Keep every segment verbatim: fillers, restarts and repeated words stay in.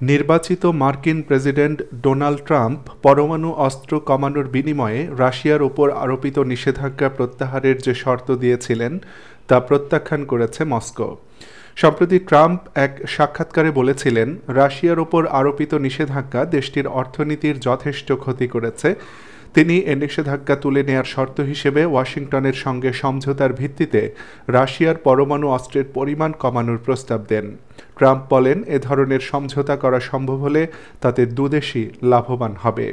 নির্বাচিত মার্কিন president Donald Trump পরমাণু অস্ত্র কমানোর বিনিময়ে রাশিয়ার ওপর আরোপিত নিষেধাজ্ঞা প্রত্যাহারের যে শর্ত দিয়েছিলেন তা প্রত্যাখ্যান করেছে মস্কো। সম্প্রতি ট্রাম্প এক সাক্ষাৎকারে বলেছিলেন, রাশিয়ার ওপর আরোপিত নিষেধাজ্ঞা দেশটির অর্থনীতির যথেষ্ট ক্ষতি করেছে। তিনি এ নিষেধাজ্ঞা তুলে নেয়ার শর্ত হিসেবে ওয়াশিংটনের সঙ্গে সমঝোতার ভিত্তিতে রাশিয়ার পরমাণু অস্ত্রের পরিমাণ কমানোর প্রস্তাব দেন। ট্রাম্প বলেন, এ ধরনের সমঝোতা করা সম্ভব হলে তাতে দুদেশই লাভবান হবে।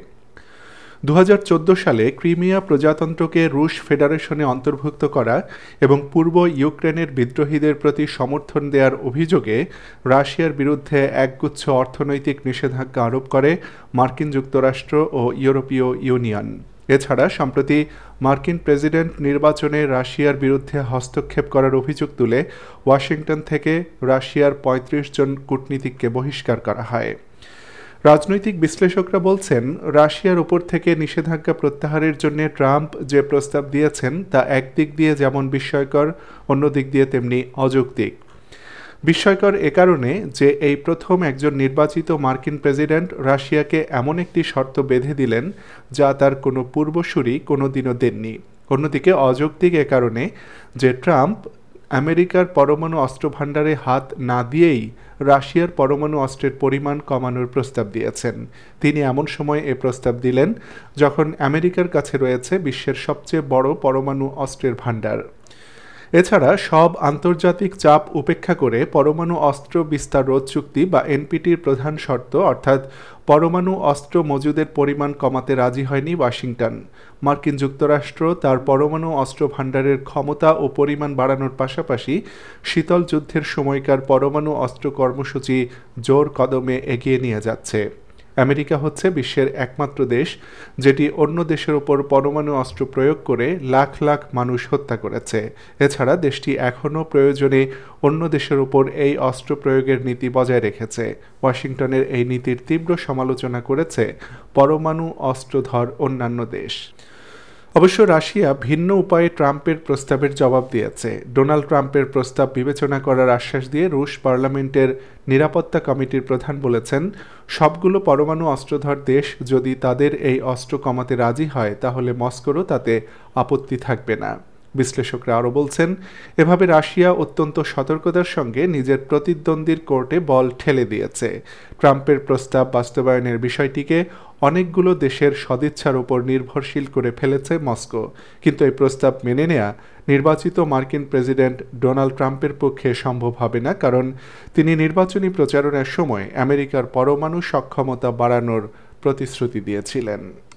দু হাজার চোদ্দ সালে ক্রিমিয়া প্রজাতন্ত্রকে রুশ ফেডারেশনে অন্তর্ভুক্ত করা এবং পূর্ব ইউক্রেনের বিদ্রোহীদের প্রতি সমর্থন দেওয়ার অভিযোগে রাশিয়ার বিরুদ্ধে একগুচ্ছ অর্থনৈতিক নিষেধাজ্ঞা আরোপ করে মার্কিন যুক্তরাষ্ট্র ও ইউরোপীয় ইউনিয়ন। এছাড়া সম্প্রতি মার্কিন প্রেসিডেন্ট নির্বাচনে রাশিয়ার বিরুদ্ধে হস্তক্ষেপ করার অভিযোগ তুলে ওয়াশিংটন থেকে রাশিয়ার পঁয়ত্রিশ জন কূটনীতিককে বহিষ্কার করা হয়। রাজনৈতিক বিশ্লেষকরা বলছেন, রাশিয়ার উপর থেকে নিষেধাজ্ঞা প্রত্যাহারের জন্য ট্রাম্প যে প্রস্তাব দিয়েছেন তা একদিক দিয়ে যেমন বিস্ময়কর, অন্য দিক দিয়ে তেমনি অযৌক্তিক। বিস্ময়কর এ কারণে যে এই প্রথম একজন নির্বাচিত মার্কিন প্রেসিডেন্ট রাশিয়াকে এমন একটি শর্ত বেঁধে দিলেন যা তার কোনো পূর্বসূরি কোনোদিনও দেননি। অন্যদিকে অযৌক্তিক এ কারণে যে ট্রাম্প আমেরিকার পরমাণু অস্ত্র ভাণ্ডারে হাত না দিয়েই রাশিয়ার পরমাণু অস্ত্রের পরিমাণ কমানোর প্রস্তাব দিয়েছেন। তিনি এমন সময় এ প্রস্তাব দিলেন যখন আমেরিকার কাছে রয়েছে বিশ্বের সবচেয়ে বড় পরমাণু অস্ত্রের ভাণ্ডার। এছাড়া সব আন্তর্জাতিক চাপ উপেক্ষা করে পরমাণু অস্ত্র বিস্তার রোধ চুক্তি বা এনপিটির প্রধান শর্ত অর্থাৎ পরমাণু অস্ত্র মজুদের পরিমাণ কমাতে রাজি হয়নি ওয়াশিংটন। মার্কিন যুক্তরাষ্ট্র তার পরমাণু অস্ত্র ভাণ্ডারের ক্ষমতা ও পরিমাণ বাড়ানোর পাশাপাশি শীতল যুদ্ধের সময়কার পরমাণু অস্ত্র কর্মসূচি জোর কদমে এগিয়ে নিয়ে যাচ্ছে। আমেরিকা হচ্ছে বিশ্বের একমাত্র দেশ যেটি অন্য দেশের ওপর পরমাণু অস্ত্র প্রয়োগ করে লাখ লাখ মানুষ হত্যা করেছে। এছাড়া দেশটি এখনও প্রয়োজনে অন্য দেশের ওপর এই অস্ত্র প্রয়োগের নীতি বজায় রেখেছে। ওয়াশিংটনের এই নীতির তীব্র সমালোচনা করেছে পরমাণু অস্ত্রধর অন্যান্য দেশ। অবশ্য রাশিয়া ভিন্ন উপায়ে ট্রাম্পের প্রস্তাবের জবাব দিয়েছে। ডোনাল্ড ট্রাম্পের প্রস্তাব বিবেচনা করার আশ্বাস দিয়ে রুশ পার্লামেন্টের নিরাপত্তা কমিটির প্রধান বলেছেন, সবগুলো পরমাণু অস্ত্রধর দেশ যদি তাদের এই অস্ত্র কমাতে রাজি হয় তাহলে মস্কোরও তাতে আপত্তি থাকবে না। বিশ্লেষকরা আরও বলছেন, এভাবে রাশিয়া অত্যন্ত সতর্কতার সঙ্গে নিজের প্রতিদ্বন্দ্বীর কোর্টে বল ঠেলে দিয়েছে। ট্রাম্পের প্রস্তাব বাস্তবায়নের বিষয়টিকে অনেকগুলো দেশের সদিচ্ছার উপর নির্ভরশীল করে ফেলেছে মস্কো। কিন্তু এই প্রস্তাব মেনে নেয়া নির্বাচিত মার্কিন প্রেসিডেন্ট ডোনাল্ড ট্রাম্পের পক্ষে সম্ভব হবে না, কারণ তিনি নির্বাচনী প্রচারণার সময় আমেরিকার পরমাণু সক্ষমতা বাড়ানোর প্রতিশ্রুতি দিয়েছিলেন।